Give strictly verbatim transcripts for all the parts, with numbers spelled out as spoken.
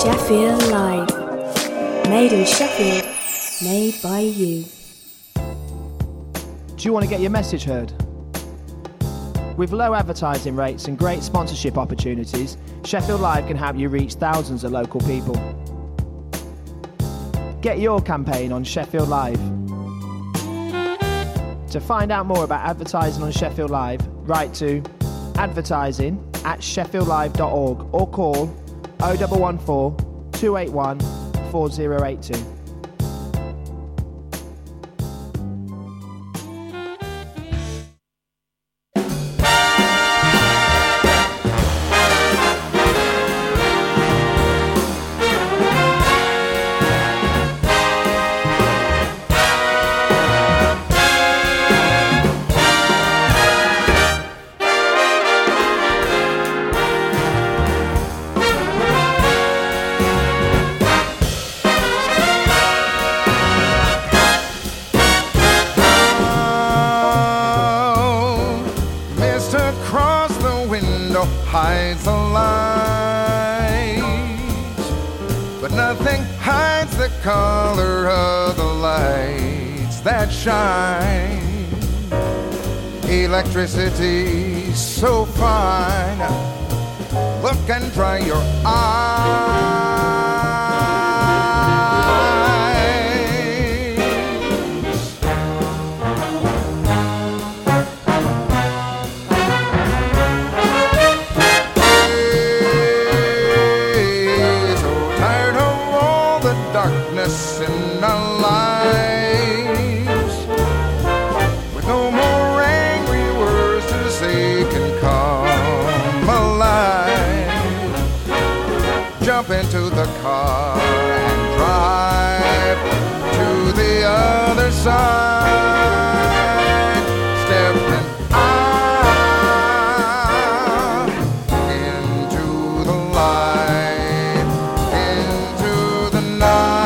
Sheffield Live. Made in Sheffield, made by you. Do you want to get your message heard? With low advertising rates and great sponsorship opportunities, Sheffield Live can help you reach thousands of local people. Get your campaign on Sheffield Live. To find out more about advertising on Sheffield Live, write to advertising at sheffield live dot org or call oh one one four, two eight one, four oh eight two. Hides the light, but nothing hides the color of the lights that shine. Electricity so fine, look and dry your eyes. In our lives, with no more angry words to say can come alive. Jump into the car and drive to the other side. Step in ah, into the light, into the night.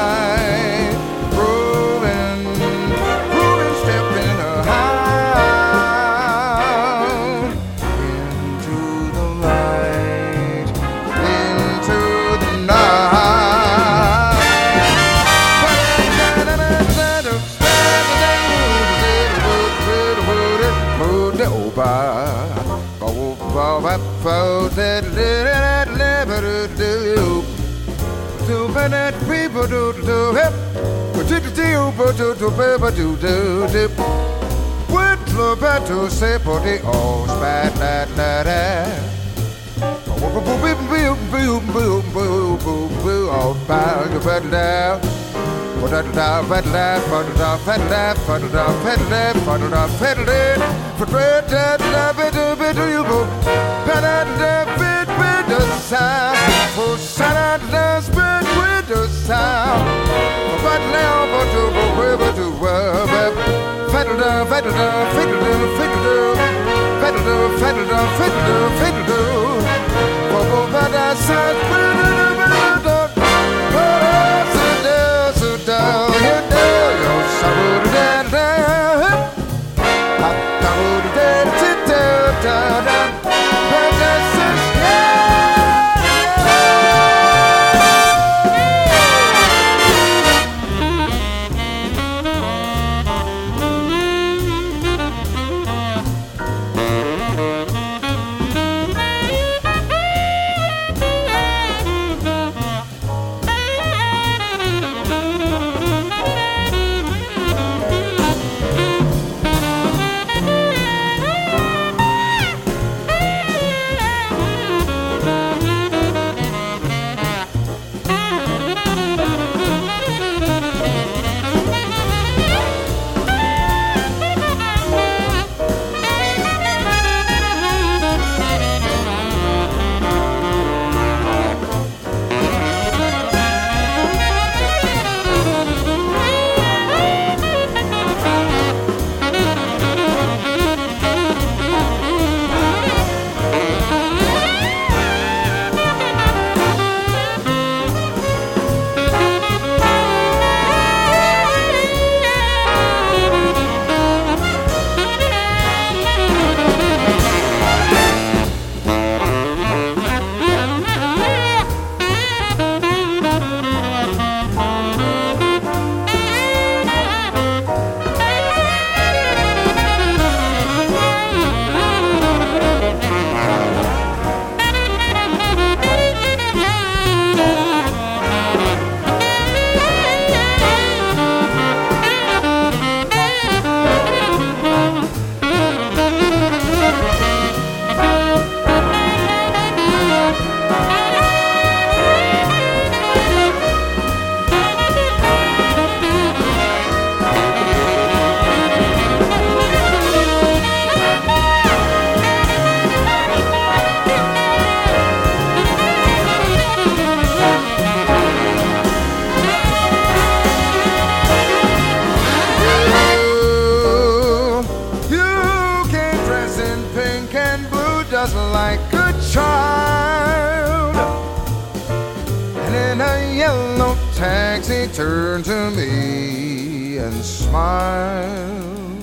And in a yellow taxi turned to me and smiled.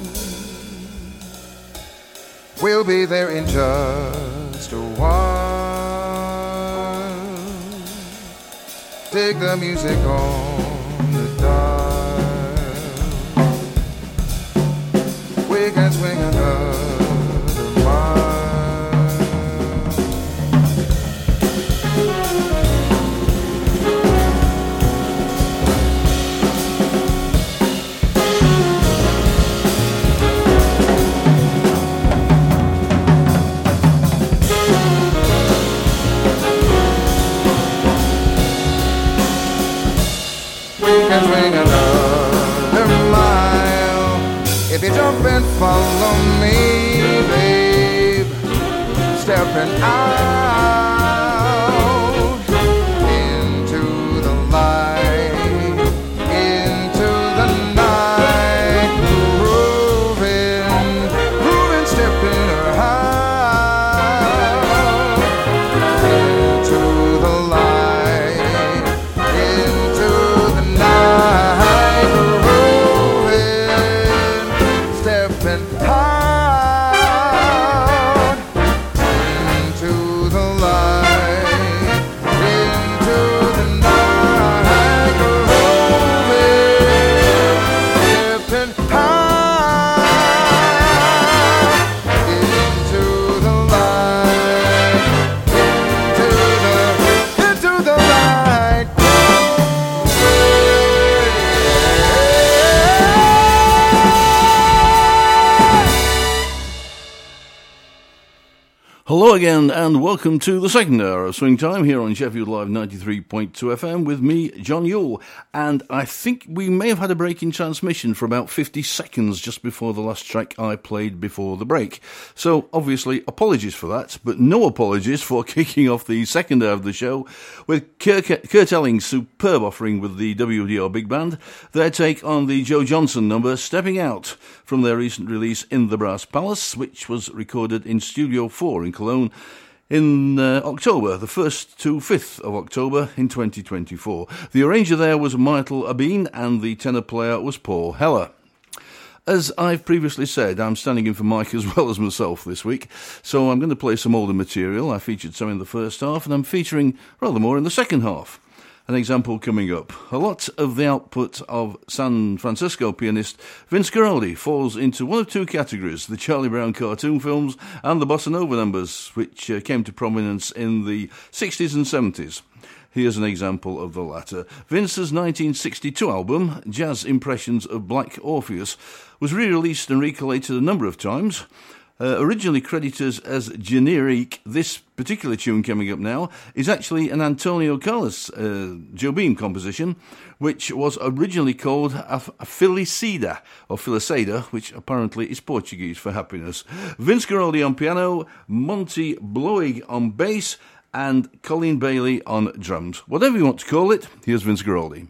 We'll be there in just a while. Take the music on the dial. We can swing another mile. Can swing another mile if you jump and follow me, babe. Stepping out into the light, into the night, grooving, grooving, stepping out into the light, into the night, grooving, stepping out into the light, into the night, grooving, stepping out into the light, into the, into the light, Hello again and welcome to the second hour of Swing Time here on Sheffield Live ninety-three point two F M with me, John Yule. And I think we may have had a break in transmission for about fifty seconds just before the last track I played before the break. So obviously apologies for that, but no apologies for kicking off the second hour of the show with Kurt, Kurt Elling's superb offering with the W D R Big Band, their take on the Joe Johnson number Stepping Out from their recent release In the Brass Palace, which was recorded in Studio four in Cologne in uh, October, the first to fifth of October in twenty twenty-four. The arranger there was Myrtle Abeen and the tenor player was Paul Heller. As I've previously said, I'm standing in for Mike as well as myself this week, so I'm going to play some older material. I featured some in the first half and I'm featuring rather more in the second half. An example coming up. A lot of the output of San Francisco pianist Vince Guaraldi falls into one of two categories, the Charlie Brown cartoon films and the bossa nova numbers, which uh, came to prominence in the sixties and seventies. Here's an example of the latter. Vince's nineteen sixty-two album, Jazz Impressions of Black Orpheus, was re-released and recollated a number of times. Uh, originally credited as generic, this particular tune coming up now is actually an Antonio Carlos uh, Jobim composition, which was originally called a, a Felicida, or Felicida, which apparently is Portuguese for happiness. Vince Guaraldi on piano, Monty Bloig on bass, and Colin Bailey on drums. Whatever you want to call it, here's Vince Guaraldi.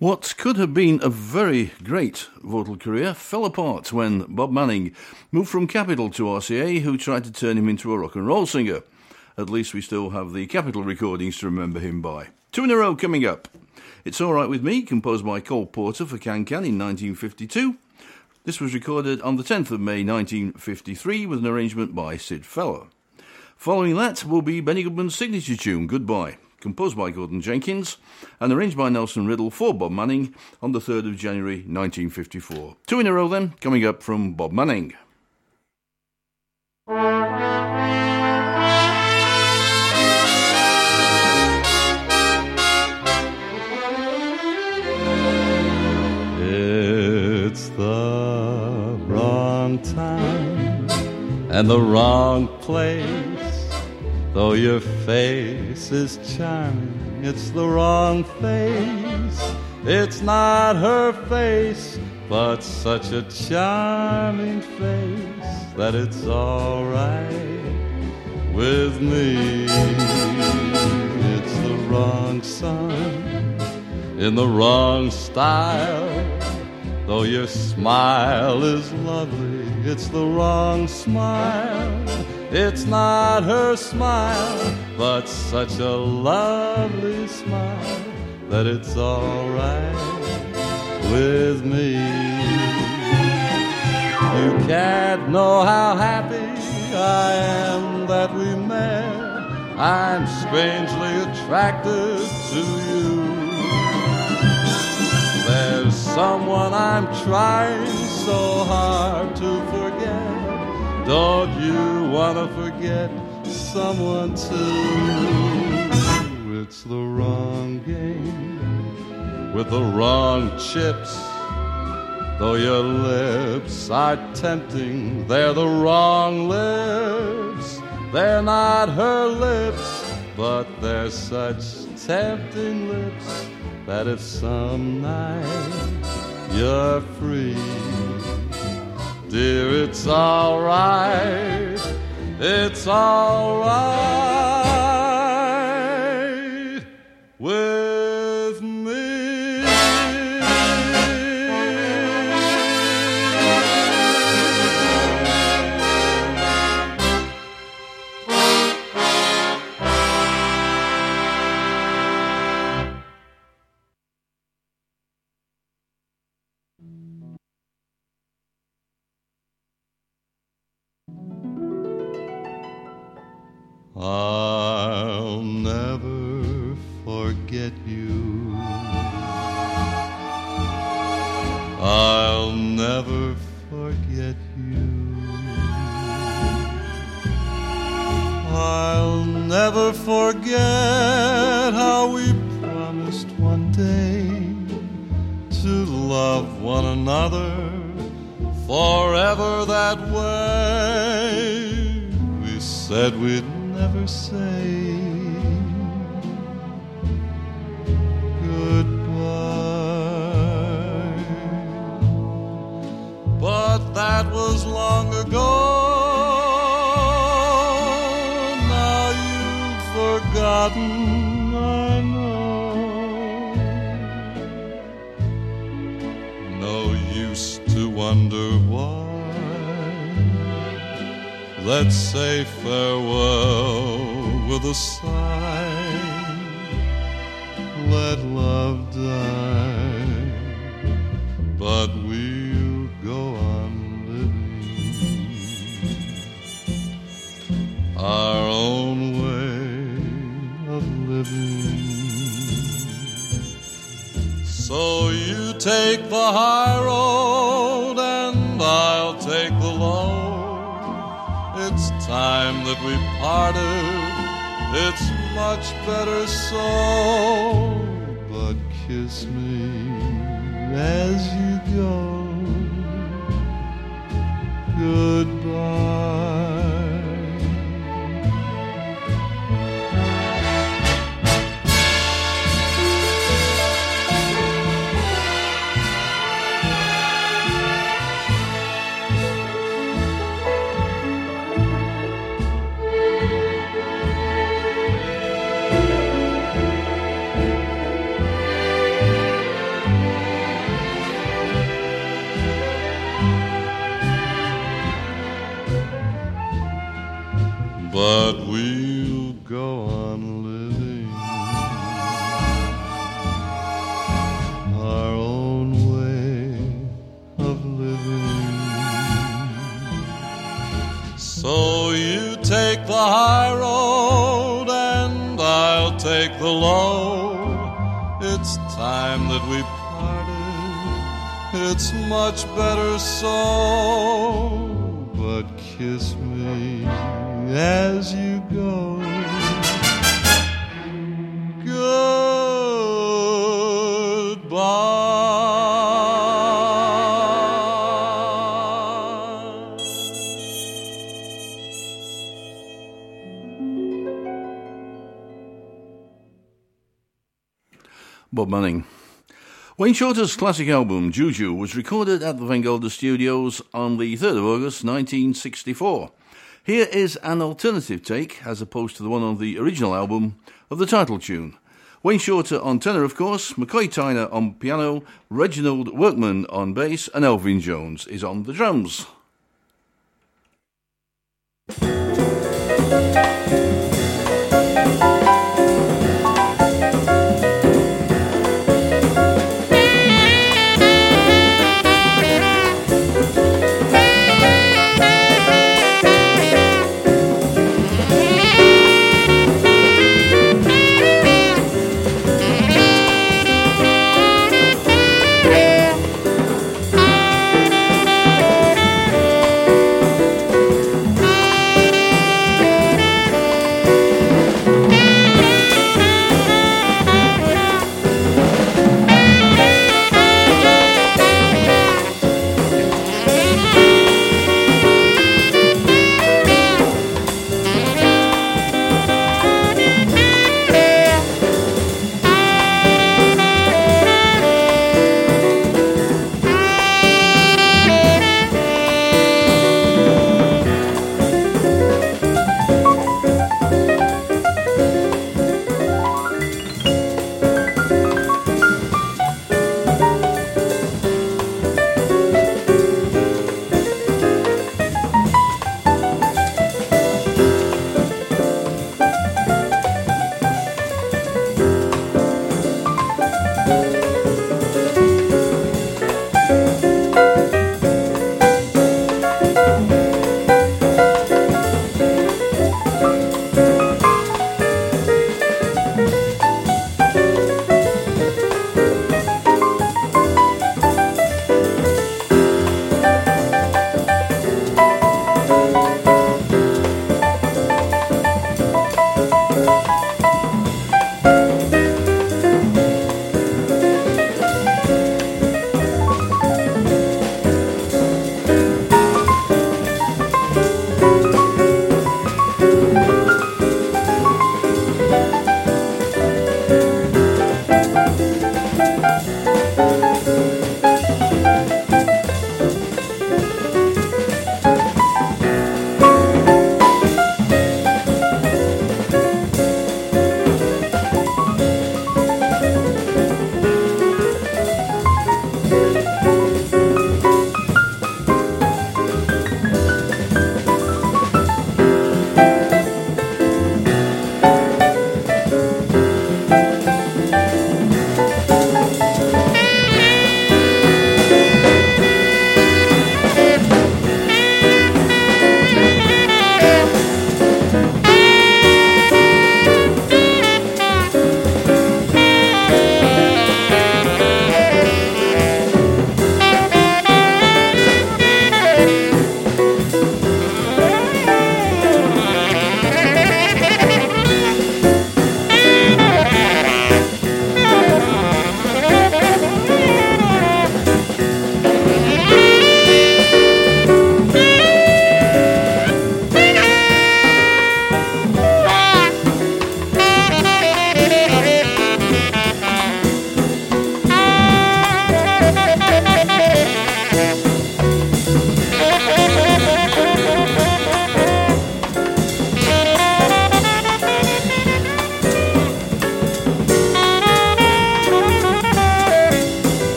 What could have been a very great vocal career fell apart when Bob Manning moved from Capitol to R C A, who tried to turn him into a rock and roll singer. At least we still have the Capitol recordings to remember him by. Two in a row coming up. It's All Right With Me, composed by Cole Porter for Can Can in nineteen fifty-two. This was recorded on the tenth of May nineteen fifty-three with an arrangement by Sid Feller. Following that will be Benny Goodman's signature tune, Goodbye, composed by Gordon Jenkins and arranged by Nelson Riddle for Bob Manning on the third of January nineteen fifty-four. Two in a row then, coming up from Bob Manning. It's the wrong time and the wrong place. Though your face is charming, it's the wrong face. It's not her face, but such a charming face that it's all right with me. It's the wrong sun in the wrong style. Though your smile is lovely, it's the wrong smile. It's not her smile, but such a lovely smile that it's all right with me. You can't know how happy I am that we met. I'm strangely attracted to you. There's someone I'm trying so hard to forget. Don't you want to forget someone too? It's the wrong game with the wrong chips. Though your lips are tempting, they're the wrong lips. They're not her lips, but they're such tempting lips that if some night you're free, dear, it's all right, it's all right with me. I'll never forget you. I'll never forget you. I'll never forget how we promised one day to love one another forever that way. We said we'd never say goodbye, but that was long ago. Now you've forgotten, I know. No use to wonder why. Let's say farewell with a sigh. Let love die, but we'll go on living our own way of living. So you take the high road and I'll take the low. It's time that we parted, it's much better so. But kiss me as you go. Goodbye. take the low. It's time that we parted. It's much better so. But kiss me as you go. Goodbye. Bob Manning. Wayne Shorter's classic album, Juju, was recorded at the Van Gelder Studios on the third of August nineteen sixty-four. Here is an alternative take, as opposed to the one on the original album, of the title tune. Wayne Shorter on tenor, of course, McCoy Tyner on piano, Reginald Workman on bass, and Elvin Jones is on the drums.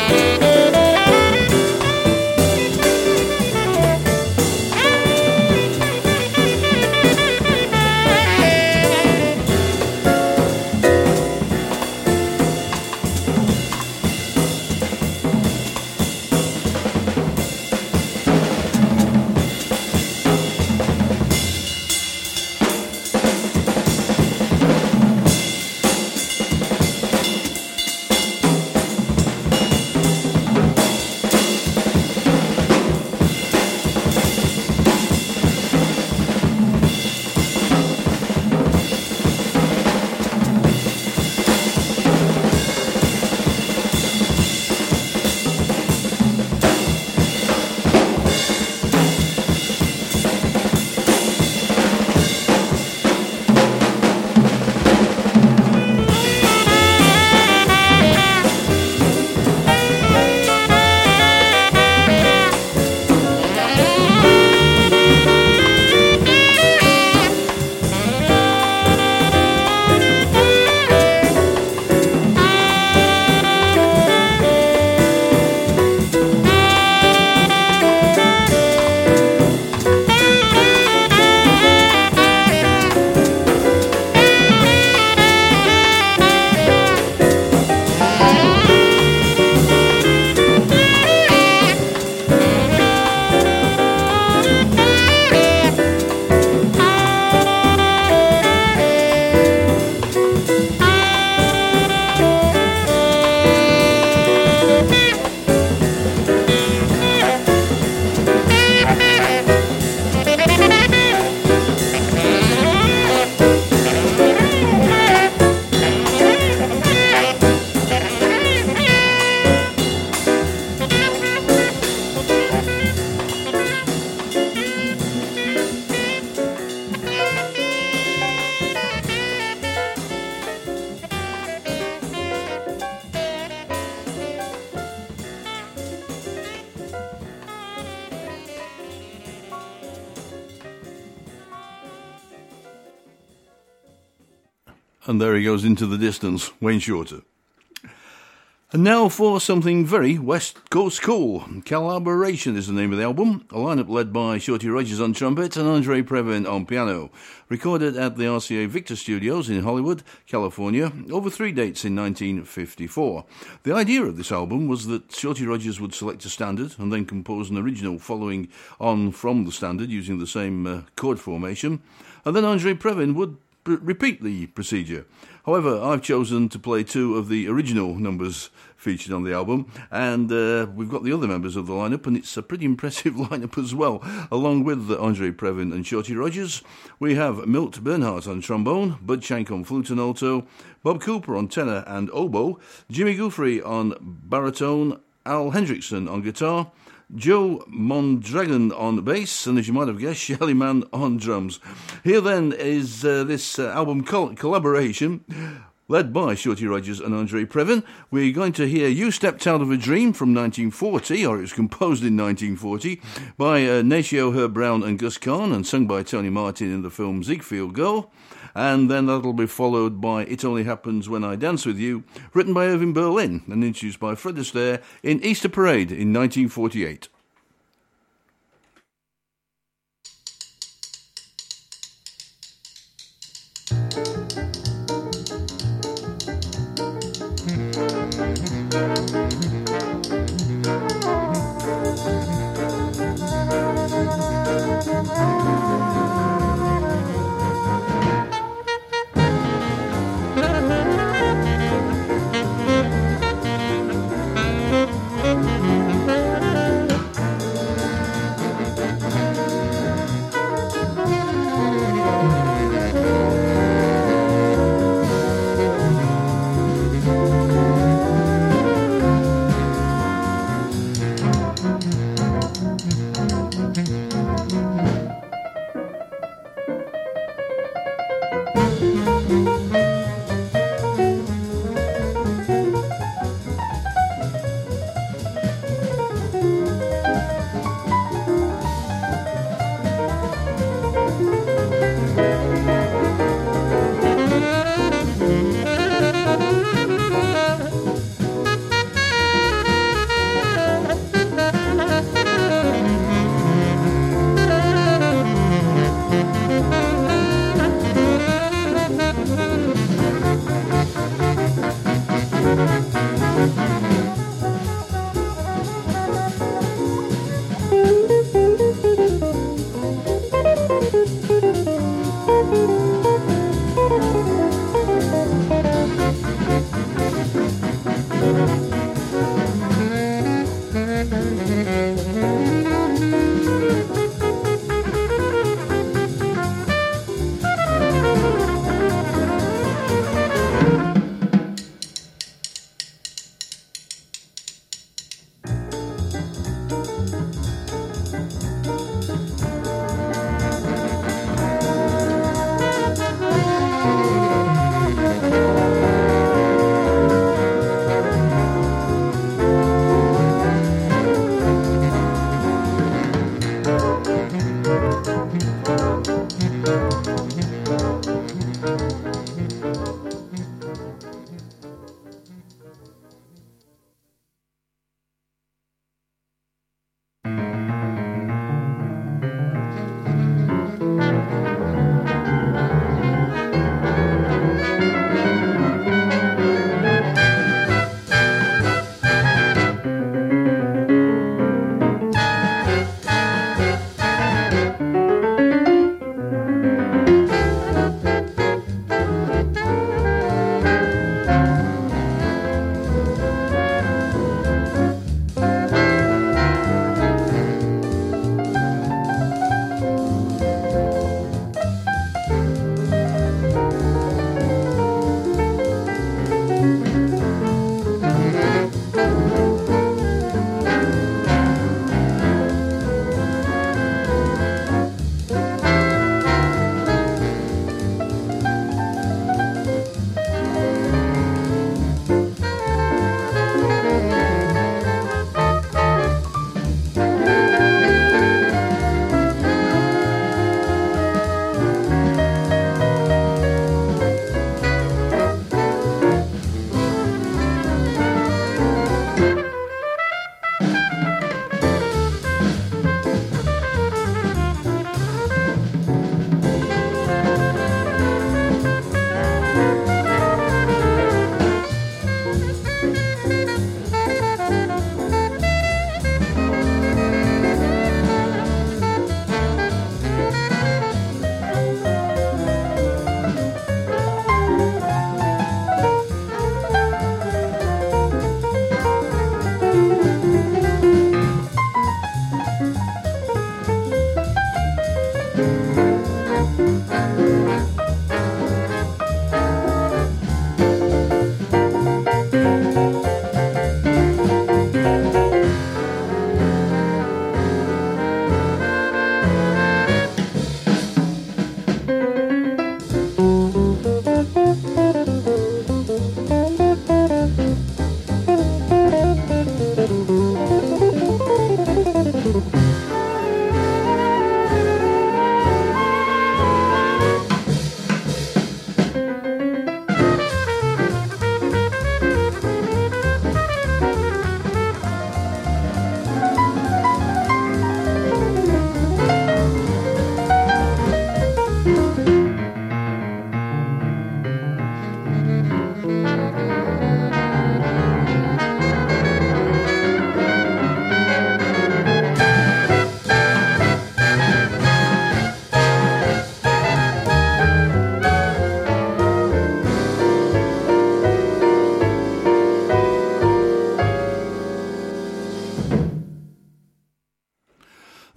And there he goes into the distance, Wayne Shorter. And now for something very West Coast cool. Collaboration is the name of the album, a lineup led by Shorty Rogers on trumpet and Andre Previn on piano. Recorded at the R C A Victor Studios in Hollywood, California, over three dates in nineteen fifty-four. The idea of this album was that Shorty Rogers would select a standard and then compose an original following on from the standard using the same uh, chord formation, and then Andre Previn would p- repeat the procedure. However, I've chosen to play two of the original numbers featured on the album, and uh, we've got the other members of the lineup, and it's a pretty impressive lineup as well. Along with Andre Previn and Shorty Rogers, we have Milt Bernhardt on trombone, Bud Shank on flute and alto, Bob Cooper on tenor and oboe, Jimmy Guthrie on baritone, Al Hendrickson on guitar, Joe Mondragon on bass, and as you might have guessed, Shelly Manne on drums. Here then is uh, this uh, album col- collaboration led by Shorty Rogers and Andre Previn. We're going to hear You Stepped Out of a Dream from nineteen forty, or it was composed in nineteen forty, by uh, Nacio, Herb Brown and Gus Kahn, and sung by Tony Martin in the film Ziegfeld Girl. And then that'll be followed by It Only Happens When I Dance With You, written by Irving Berlin and introduced by Fred Astaire in Easter Parade in nineteen forty-eight.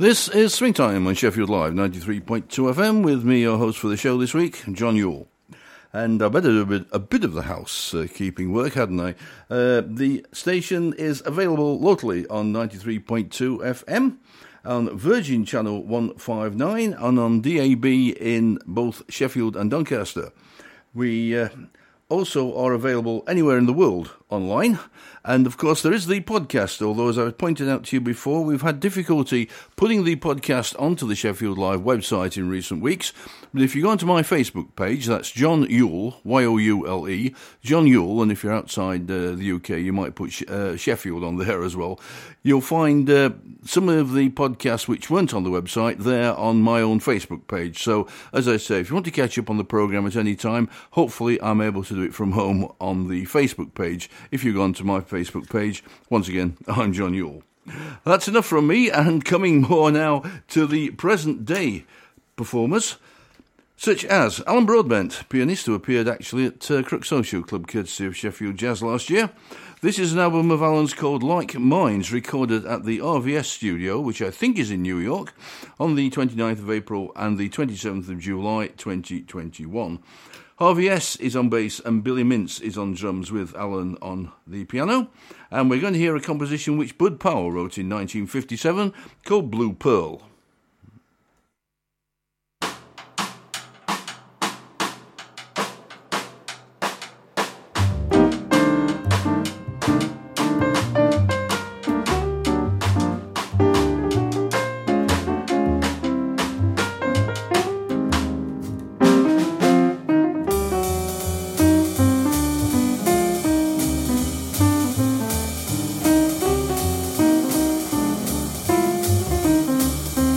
This is Swing Time on Sheffield Live ninety-three point two F M with me, your host for the show this week, John Yule. And I better do a bit, a bit of the house-keeping uh, work, hadn't I? Uh, the station is available locally on ninety-three point two F M, on Virgin Channel one fifty-nine, and on D A B in both Sheffield and Doncaster. We uh, also are available anywhere in the world online. And, of course, there is the podcast, although, as I pointed out to you before, we've had difficulty putting the podcast onto the Sheffield Live website in recent weeks. But if you go onto my Facebook page, that's John Yule, Y O U L E, John Yule, and if you're outside uh, the U K, you might put uh, Sheffield on there as well. You'll find uh, some of the podcasts which weren't on the website there on my own Facebook page. So, as I say, if you want to catch up on the programme at any time, hopefully I'm able to do it from home on the Facebook page. If you go onto my Facebook page, once again, I'm John Yule. That's enough from me, and coming more now to the present day performers, such as Alan Broadbent, pianist who appeared actually at uh, Crook Social Club, courtesy of Sheffield Jazz last year. This is an album of Alan's called Like Minds, recorded at the R V S studio, which I think is in New York, on the twenty-ninth of April and the twenty-seventh of July twenty twenty-one. R V S is on bass and Billy Mintz is on drums with Alan on the piano. And we're going to hear a composition which Bud Powell wrote in nineteen fifty-seven called Blue Pearl. Thank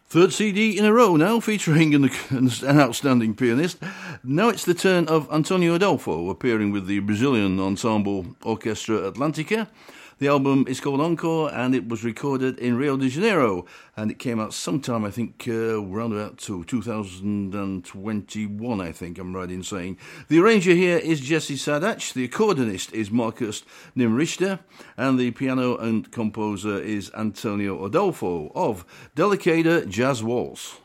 Third C D in a row now, featuring an, an outstanding pianist. Now it's the turn of Antonio Adolfo, appearing with the Brazilian ensemble Orchestra Atlantica. The album is called Encore, and it was recorded in Rio de Janeiro, and it came out sometime, I think, uh, around about to two thousand twenty-one, I think I'm right in saying. The arranger here is Jesse Sadach, the accordionist is Marcus Nimrichter, and the piano and composer is Antonio Adolfo of Delicada Jazz Waltz.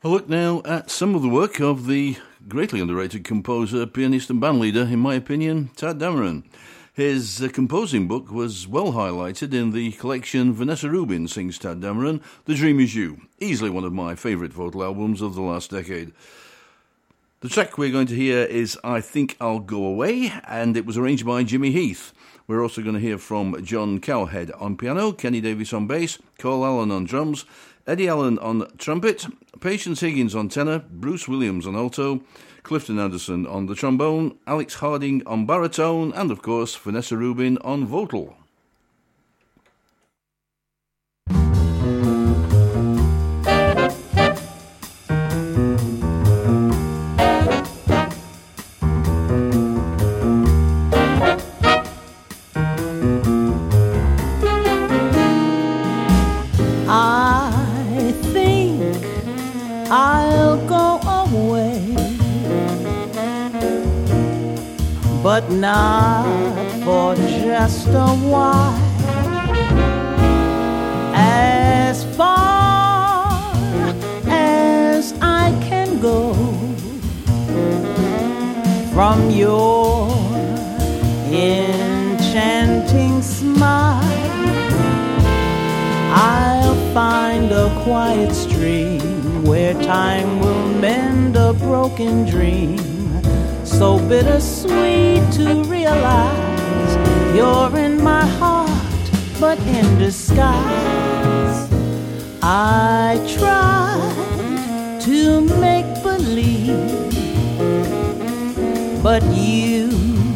A look now at some of the work of the greatly underrated composer, pianist and bandleader, in my opinion, Tadd Dameron. His uh, composing book was well highlighted in the collection Vanessa Rubin Sings Tadd Dameron, The Dream Is You, easily one of my favourite vocal albums of the last decade. The track we're going to hear is I Think I'll Go Away, and it was arranged by Jimmy Heath. We're also going to hear from John Cowhead on piano, Kenny Davis on bass, Cole Allen on drums, Eddie Allen on trumpet, Patience Higgins on tenor, Bruce Williams on alto, Clifton Anderson on the trombone, Alex Harding on baritone, and of course Vanessa Rubin on vocal. But not for just a while. As far as I can go from your enchanting smile, I'll find a quiet stream where time will mend a broken dream. So bittersweet to realize you're in my heart, but in disguise. I tried to make believe, but you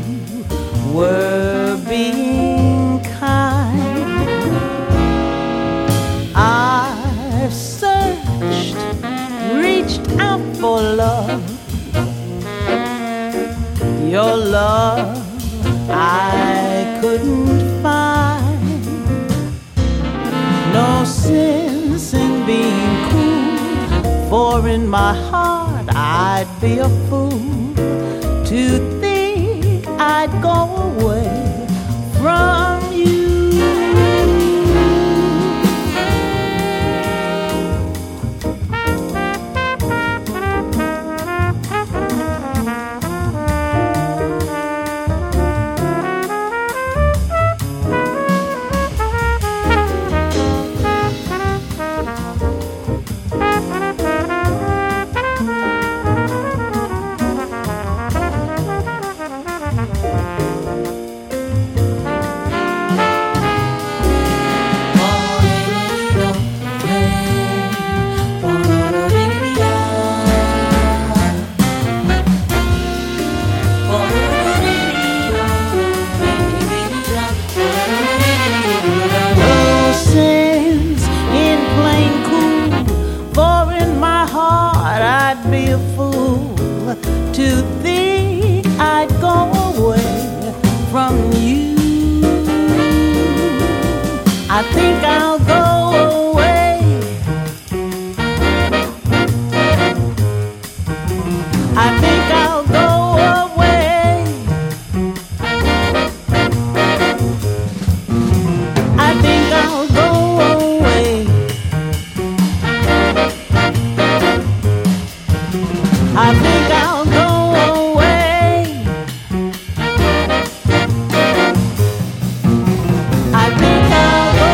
were being kind. I've searched, reached out for love. Your love I couldn't find. No sense in being cool, for in my heart I'd be a fool to think I'd go away from you. I think I'll go away. I think I'll go away. I think I'll go away. I think I'll go away. I think I'll go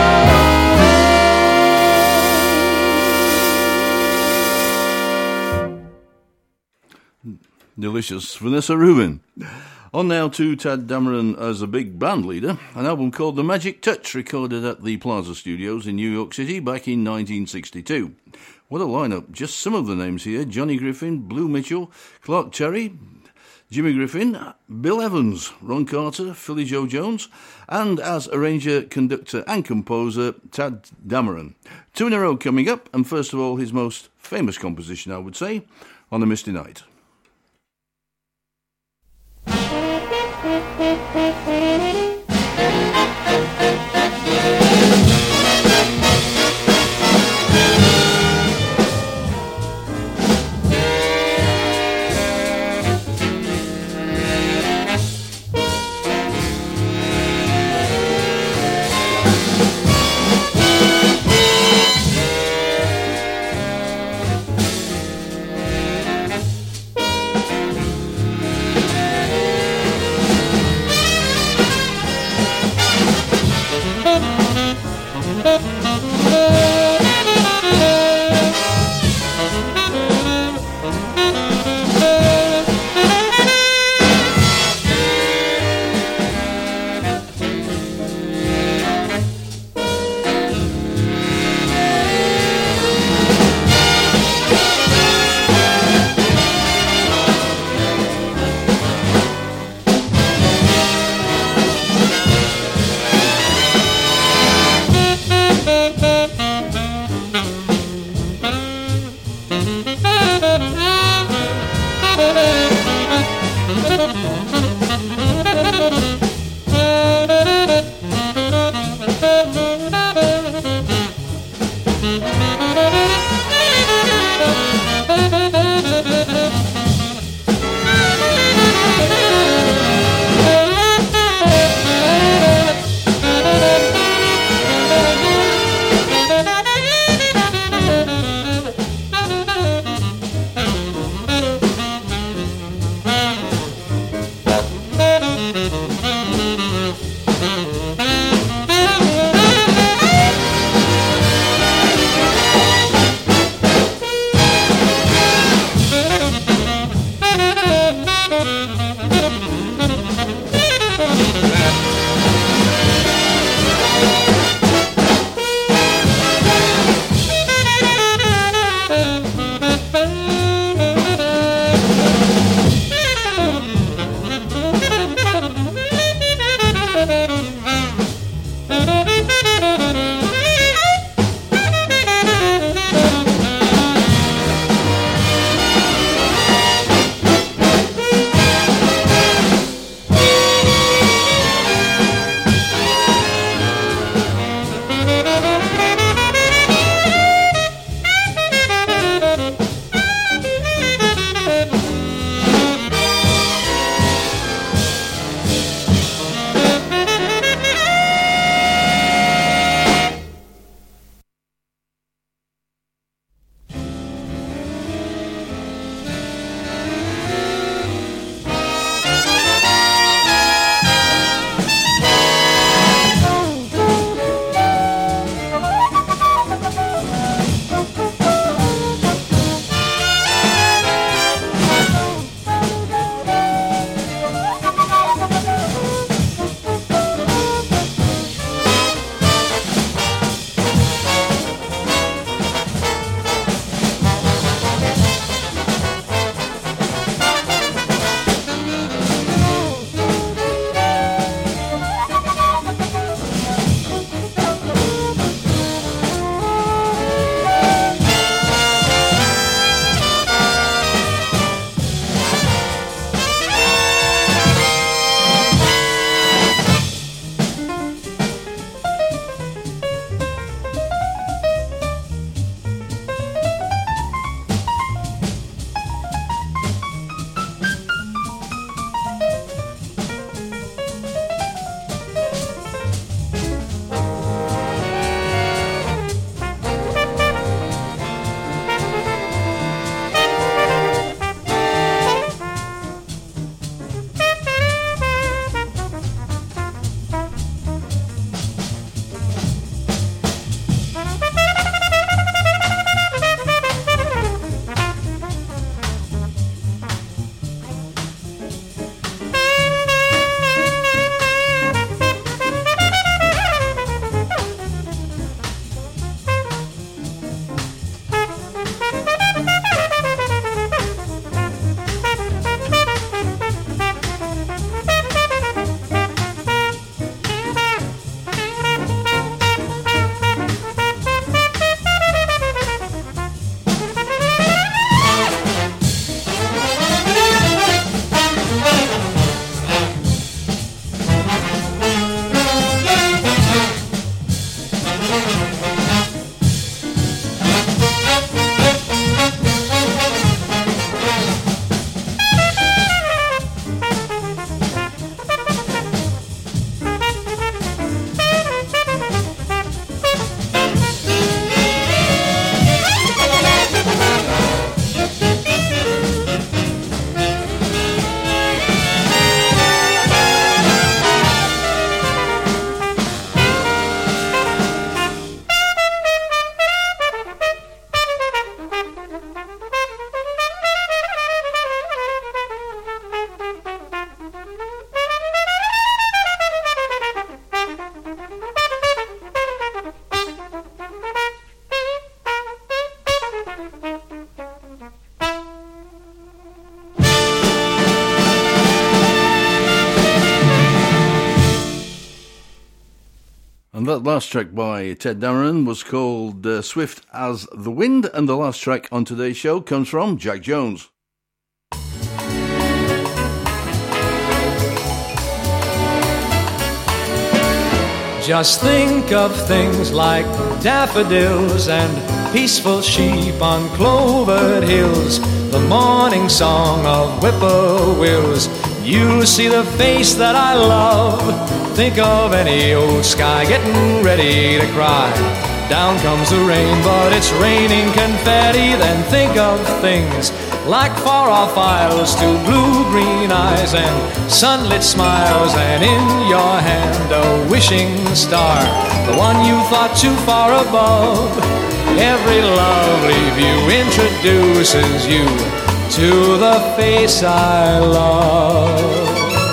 away. Delicious. Vanessa Rubin. On now to Tadd Dameron as a big band leader, an album called The Magic Touch, recorded at the Plaza Studios in New York City back in nineteen sixty-two. What a lineup. Just some of the names here: Johnny Griffin, Blue Mitchell, Clark Terry, Jimmy Griffin, Bill Evans, Ron Carter, Philly Joe Jones, and as arranger, conductor and composer, Tadd Dameron. Two in a row coming up, and first of all his most famous composition, I would say, On a Misty Night. Thank you. And that last track by Ted Dameron was called uh, Swift as the Wind, and the last track on today's show comes from Jack Jones. Just think of things like daffodils and peaceful sheep on clovered hills, the morning song of whippoorwills. You'll see the face that I love. Think of any old sky getting ready to cry. Down comes the rain, but it's raining confetti. Then think of things like far-off isles to blue-green eyes and sunlit smiles, and in your hand a wishing star, the one you thought too far above. Every lovely view introduces you to the face I love.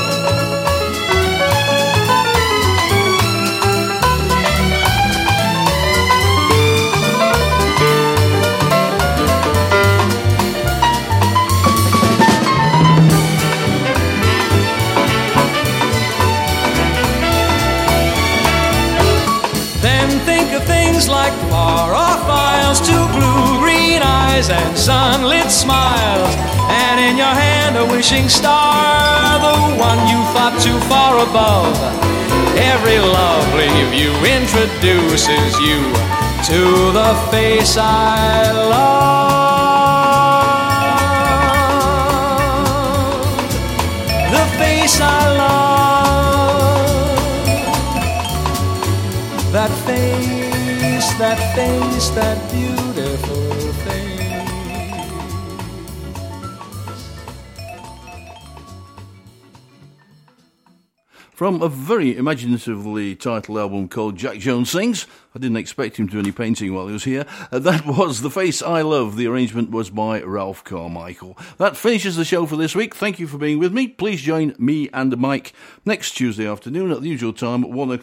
Like far-off isles to blue-green eyes and sunlit smiles, and in your hand a wishing star, the one you thought too far above. Every lovely view introduces you to the face I love. The face I love. That face, that face, that beautiful face. From a very imaginatively titled album called Jack Jones Sings. I didn't expect him to do any painting while he was here. Uh, that was The Face I Love. The arrangement was by Ralph Carmichael. That finishes the show for this week. Thank you for being with me. Please join me and Mike next Tuesday afternoon at the usual time at one o'clock.